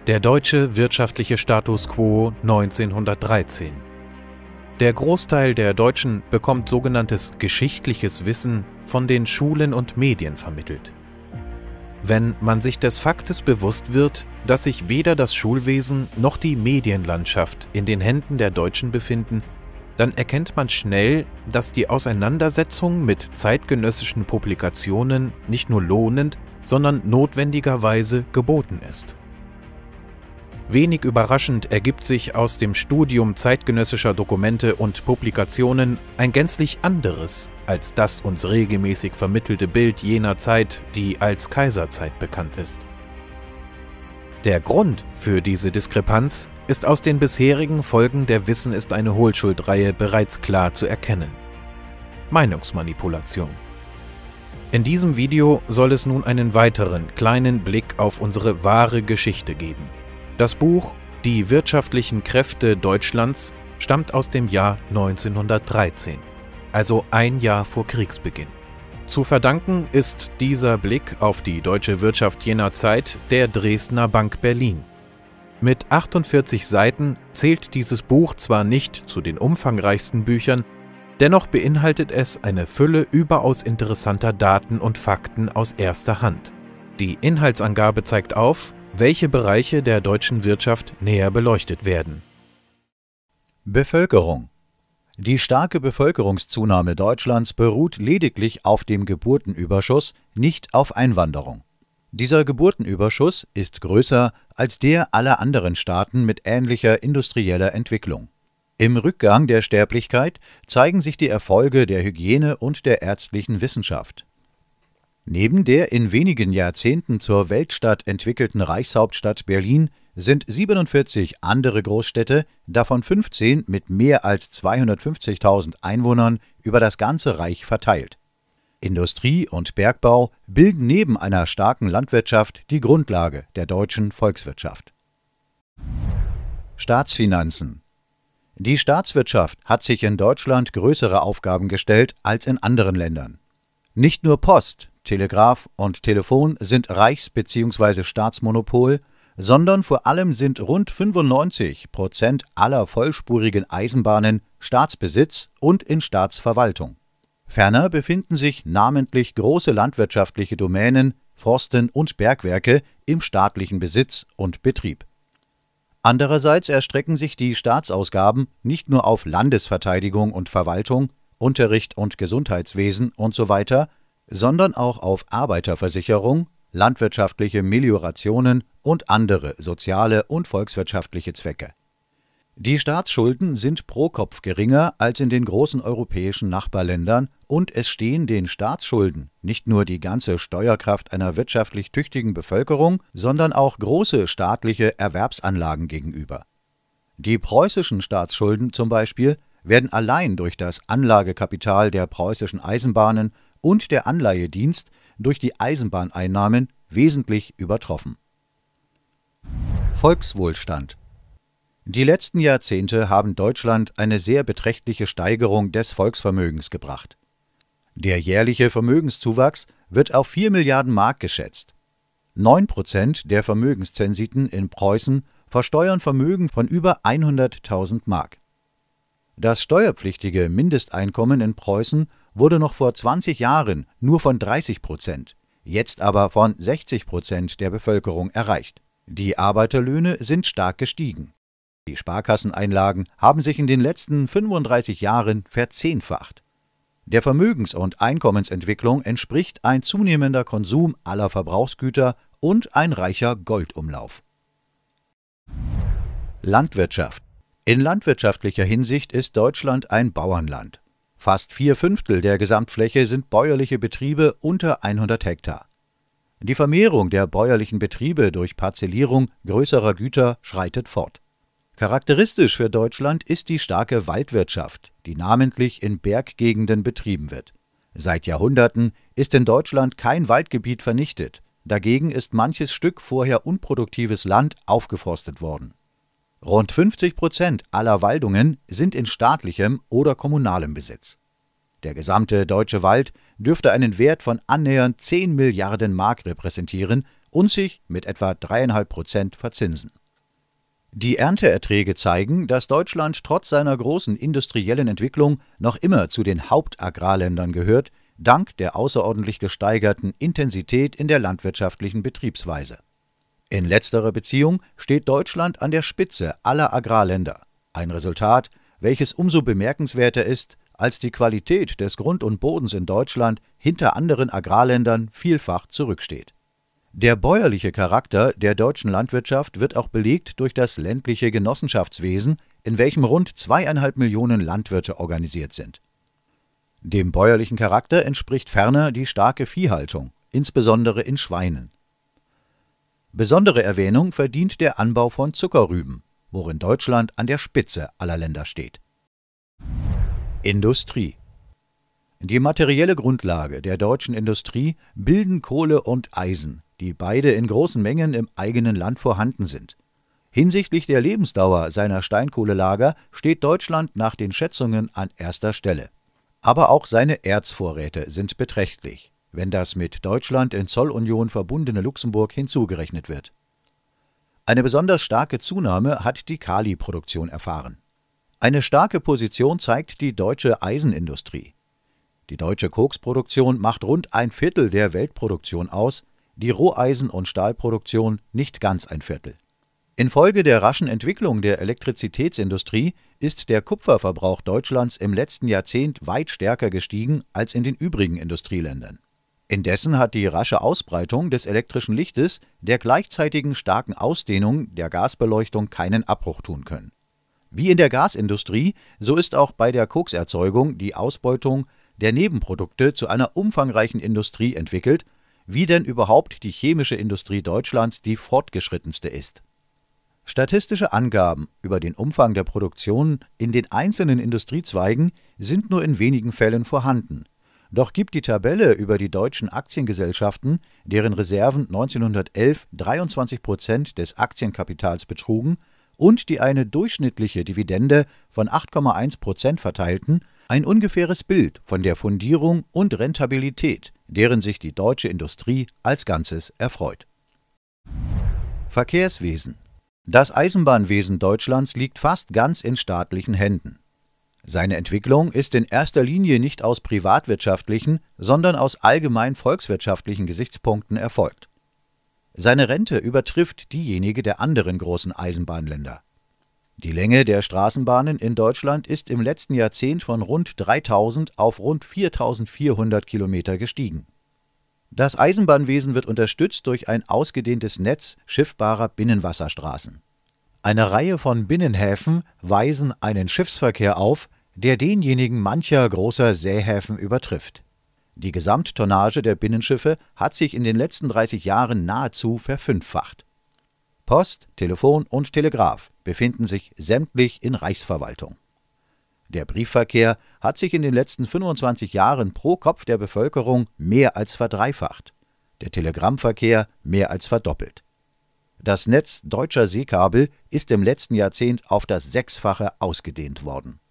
Der deutsche wirtschaftliche Status quo 1913. Der Großteil der Deutschen bekommt sogenanntes geschichtliches Wissen von den Schulen und Medien vermittelt. Wenn man sich des Faktes bewusst wird, dass sich weder das Schulwesen noch die Medienlandschaft in den Händen der Deutschen befinden, dann erkennt man schnell, dass die Auseinandersetzung mit zeitgenössischen Publikationen nicht nur lohnend, sondern notwendigerweise geboten ist. Wenig überraschend ergibt sich aus dem Studium zeitgenössischer Dokumente und Publikationen ein gänzlich anderes als das uns regelmäßig vermittelte Bild jener Zeit, die als Kaiserzeit bekannt ist. Der Grund für diese Diskrepanz ist aus den bisherigen Folgen der Wissen ist eine Hohlschuld-Reihe bereits klar zu erkennen. Meinungsmanipulation. In diesem Video soll es nun einen weiteren kleinen Blick auf unsere wahre Geschichte geben. Das Buch »Die wirtschaftlichen Kräfte Deutschlands« stammt aus dem Jahr 1913, also ein Jahr vor Kriegsbeginn. Zu verdanken ist dieser Blick auf die deutsche Wirtschaft jener Zeit der Dresdner Bank Berlin. Mit 48 Seiten zählt dieses Buch zwar nicht zu den umfangreichsten Büchern, dennoch beinhaltet es eine Fülle überaus interessanter Daten und Fakten aus erster Hand. Die Inhaltsangabe zeigt auf, welche Bereiche der deutschen Wirtschaft näher beleuchtet werden. Bevölkerung. Die starke Bevölkerungszunahme Deutschlands beruht lediglich auf dem Geburtenüberschuss, nicht auf Einwanderung. Dieser Geburtenüberschuss ist größer als der aller anderen Staaten mit ähnlicher industrieller Entwicklung. Im Rückgang der Sterblichkeit zeigen sich die Erfolge der Hygiene und der ärztlichen Wissenschaft. Neben der in wenigen Jahrzehnten zur Weltstadt entwickelten Reichshauptstadt Berlin sind 47 andere Großstädte, davon 15 mit mehr als 250.000 Einwohnern, über das ganze Reich verteilt. Industrie und Bergbau bilden neben einer starken Landwirtschaft die Grundlage der deutschen Volkswirtschaft. Staatsfinanzen. Die Staatswirtschaft hat sich in Deutschland größere Aufgaben gestellt als in anderen Ländern. Nicht nur Post, Telegraph und Telefon sind Reichs- bzw. Staatsmonopol, sondern vor allem sind rund 95% aller vollspurigen Eisenbahnen Staatsbesitz und in Staatsverwaltung. Ferner befinden sich namentlich große landwirtschaftliche Domänen, Forsten und Bergwerke im staatlichen Besitz und Betrieb. Andererseits erstrecken sich die Staatsausgaben nicht nur auf Landesverteidigung und Verwaltung, Unterricht und Gesundheitswesen usw., sondern auch auf Arbeiterversicherung, landwirtschaftliche Meliorationen und andere soziale und volkswirtschaftliche Zwecke. Die Staatsschulden sind pro Kopf geringer als in den großen europäischen Nachbarländern und es stehen den Staatsschulden nicht nur die ganze Steuerkraft einer wirtschaftlich tüchtigen Bevölkerung, sondern auch große staatliche Erwerbsanlagen gegenüber. Die preußischen Staatsschulden zum Beispiel werden allein durch das Anlagekapital der preußischen Eisenbahnen und der Anleihedienst durch die Eisenbahneinnahmen wesentlich übertroffen. Volkswohlstand. Die letzten Jahrzehnte haben Deutschland eine sehr beträchtliche Steigerung des Volksvermögens gebracht. Der jährliche Vermögenszuwachs wird auf 4 Milliarden Mark geschätzt. 9% der Vermögenszensiten in Preußen versteuern Vermögen von über 100.000 Mark. Das steuerpflichtige Mindesteinkommen in Preußen wurde noch vor 20 Jahren nur von 30%, jetzt aber von 60% der Bevölkerung erreicht. Die Arbeiterlöhne sind stark gestiegen. Die Sparkasseneinlagen haben sich in den letzten 35 Jahren verzehnfacht. Der Vermögens- und Einkommensentwicklung entspricht ein zunehmender Konsum aller Verbrauchsgüter und ein reicher Goldumlauf. Landwirtschaft. In landwirtschaftlicher Hinsicht ist Deutschland ein Bauernland. Fast 4/5 der Gesamtfläche sind bäuerliche Betriebe unter 100 Hektar. Die Vermehrung der bäuerlichen Betriebe durch Parzellierung größerer Güter schreitet fort. Charakteristisch für Deutschland ist die starke Waldwirtschaft, die namentlich in Berggegenden betrieben wird. Seit Jahrhunderten ist in Deutschland kein Waldgebiet vernichtet, dagegen ist manches Stück vorher unproduktives Land aufgeforstet worden. Rund 50% aller Waldungen sind in staatlichem oder kommunalem Besitz. Der gesamte deutsche Wald dürfte einen Wert von annähernd 10 Milliarden Mark repräsentieren und sich mit etwa 3,5% verzinsen. Die Ernteerträge zeigen, dass Deutschland trotz seiner großen industriellen Entwicklung noch immer zu den Hauptagrarländern gehört, dank der außerordentlich gesteigerten Intensität in der landwirtschaftlichen Betriebsweise. In letzterer Beziehung steht Deutschland an der Spitze aller Agrarländer, ein Resultat, welches umso bemerkenswerter ist, als die Qualität des Grund und Bodens in Deutschland hinter anderen Agrarländern vielfach zurücksteht. Der bäuerliche Charakter der deutschen Landwirtschaft wird auch belegt durch das ländliche Genossenschaftswesen, in welchem rund 2,5 Millionen Landwirte organisiert sind. Dem bäuerlichen Charakter entspricht ferner die starke Viehhaltung, insbesondere in Schweinen. Besondere Erwähnung verdient der Anbau von Zuckerrüben, worin Deutschland an der Spitze aller Länder steht. Industrie. Die materielle Grundlage der deutschen Industrie bilden Kohle und Eisen, die beide in großen Mengen im eigenen Land vorhanden sind. Hinsichtlich der Lebensdauer seiner Steinkohlelager steht Deutschland nach den Schätzungen an erster Stelle. Aber auch seine Erzvorräte sind beträchtlich, wenn das mit Deutschland in Zollunion verbundene Luxemburg hinzugerechnet wird. Eine besonders starke Zunahme hat die Kaliproduktion erfahren. Eine starke Position zeigt die deutsche Eisenindustrie. Die deutsche Koksproduktion macht rund 1/4 der Weltproduktion aus, die Roheisen- und Stahlproduktion nicht ganz 1/4. Infolge der raschen Entwicklung der Elektrizitätsindustrie ist der Kupferverbrauch Deutschlands im letzten Jahrzehnt weit stärker gestiegen als in den übrigen Industrieländern. Indessen hat die rasche Ausbreitung des elektrischen Lichtes der gleichzeitigen starken Ausdehnung der Gasbeleuchtung keinen Abbruch tun können. Wie in der Gasindustrie, so ist auch bei der Kokserzeugung die Ausbeutung der Nebenprodukte zu einer umfangreichen Industrie entwickelt, wie denn überhaupt die chemische Industrie Deutschlands die fortgeschrittenste ist. Statistische Angaben über den Umfang der Produktion in den einzelnen Industriezweigen sind nur in wenigen Fällen vorhanden. Doch gibt die Tabelle über die deutschen Aktiengesellschaften, deren Reserven 1911 23% des Aktienkapitals betrugen und die eine durchschnittliche Dividende von 8,1% verteilten, ein ungefähres Bild von der Fundierung und Rentabilität, deren sich die deutsche Industrie als Ganzes erfreut. Verkehrswesen. Das Eisenbahnwesen Deutschlands liegt fast ganz in staatlichen Händen. Seine Entwicklung ist in erster Linie nicht aus privatwirtschaftlichen, sondern aus allgemein volkswirtschaftlichen Gesichtspunkten erfolgt. Seine Rente übertrifft diejenige der anderen großen Eisenbahnländer. Die Länge der Straßenbahnen in Deutschland ist im letzten Jahrzehnt von rund 3.000 auf rund 4.400 Kilometer gestiegen. Das Eisenbahnwesen wird unterstützt durch ein ausgedehntes Netz schiffbarer Binnenwasserstraßen. Eine Reihe von Binnenhäfen weisen einen Schiffsverkehr auf, der denjenigen mancher großer Seehäfen übertrifft. Die Gesamttonnage der Binnenschiffe hat sich in den letzten 30 Jahren nahezu verfünffacht. Post, Telefon und Telegraph befinden sich sämtlich in Reichsverwaltung. Der Briefverkehr hat sich in den letzten 25 Jahren pro Kopf der Bevölkerung mehr als verdreifacht, der Telegrammverkehr mehr als verdoppelt. Das Netz deutscher Seekabel ist im letzten Jahrzehnt auf das 6-fache ausgedehnt worden.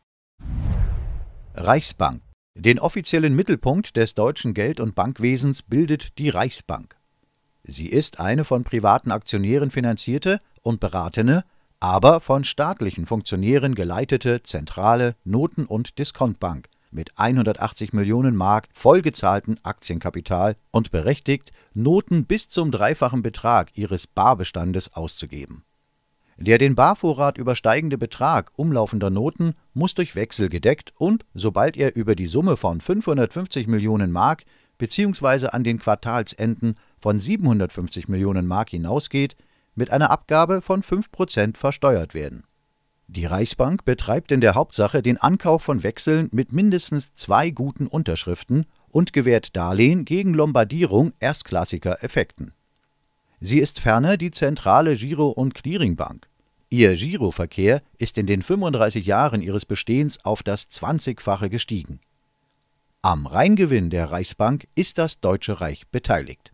Reichsbank. Den offiziellen Mittelpunkt des deutschen Geld- und Bankwesens bildet die Reichsbank. Sie ist eine von privaten Aktionären finanzierte und beratene, aber von staatlichen Funktionären geleitete zentrale Noten- und Diskontbank mit 180 Millionen Mark vollgezahlten Aktienkapital und berechtigt, Noten bis zum dreifachen Betrag ihres Barbestandes auszugeben. Der den Barvorrat übersteigende Betrag umlaufender Noten muss durch Wechsel gedeckt und, sobald er über die Summe von 550 Millionen Mark bzw. an den Quartalsenden von 750 Millionen Mark hinausgeht, mit einer Abgabe von 5% versteuert werden. Die Reichsbank betreibt in der Hauptsache den Ankauf von Wechseln mit mindestens 2 guten Unterschriften und gewährt Darlehen gegen Lombardierung erstklassiger Effekten. Sie ist ferner die zentrale Giro- und Clearingbank. Ihr Giroverkehr ist in den 35 Jahren ihres Bestehens auf das 20-fache gestiegen. Am Reingewinn der Reichsbank ist das Deutsche Reich beteiligt.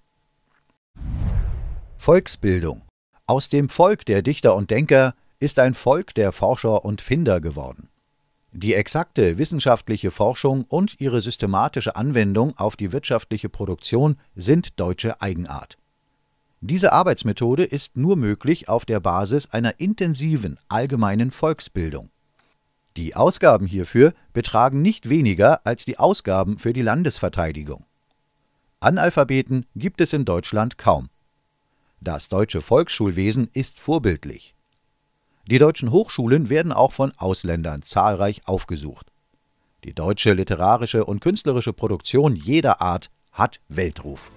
Volksbildung. Aus dem Volk der Dichter und Denker ist ein Volk der Forscher und Finder geworden. Die exakte wissenschaftliche Forschung und ihre systematische Anwendung auf die wirtschaftliche Produktion sind deutsche Eigenart. Diese Arbeitsmethode ist nur möglich auf der Basis einer intensiven allgemeinen Volksbildung. Die Ausgaben hierfür betragen nicht weniger als die Ausgaben für die Landesverteidigung. Analphabeten gibt es in Deutschland kaum. Das deutsche Volksschulwesen ist vorbildlich. Die deutschen Hochschulen werden auch von Ausländern zahlreich aufgesucht. Die deutsche literarische und künstlerische Produktion jeder Art hat Weltruf.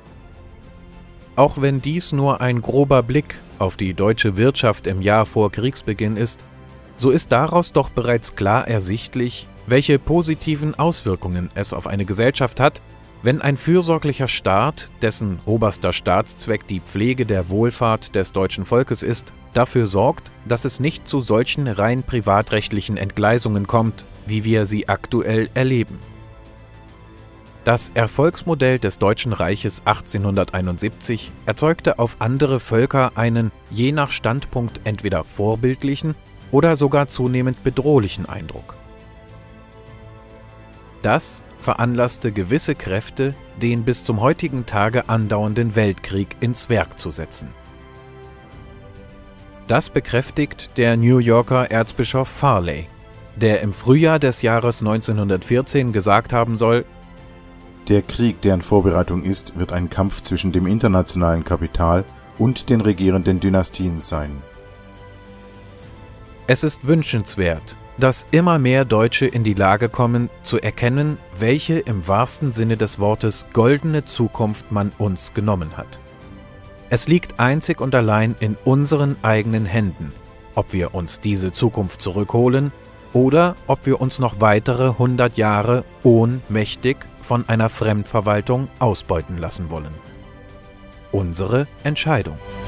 Auch wenn dies nur ein grober Blick auf die deutsche Wirtschaft im Jahr vor Kriegsbeginn ist, so ist daraus doch bereits klar ersichtlich, welche positiven Auswirkungen es auf eine Gesellschaft hat, wenn ein fürsorglicher Staat, dessen oberster Staatszweck die Pflege der Wohlfahrt des deutschen Volkes ist, dafür sorgt, dass es nicht zu solchen rein privatrechtlichen Entgleisungen kommt, wie wir sie aktuell erleben. Das Erfolgsmodell des Deutschen Reiches 1871 erzeugte auf andere Völker einen je nach Standpunkt entweder vorbildlichen oder sogar zunehmend bedrohlichen Eindruck. Das veranlasste gewisse Kräfte, den bis zum heutigen Tage andauernden Weltkrieg ins Werk zu setzen. Das bekräftigt der New Yorker Erzbischof Farley, der im Frühjahr des Jahres 1914 gesagt haben soll: Der Krieg, der in Vorbereitung ist, wird ein Kampf zwischen dem internationalen Kapital und den regierenden Dynastien sein. Es ist wünschenswert, dass immer mehr Deutsche in die Lage kommen, zu erkennen, welche im wahrsten Sinne des Wortes goldene Zukunft man uns genommen hat. Es liegt einzig und allein in unseren eigenen Händen, ob wir uns diese Zukunft zurückholen oder ob wir uns noch weitere 100 Jahre ohnmächtig von einer Fremdverwaltung ausbeuten lassen wollen. Unsere Entscheidung.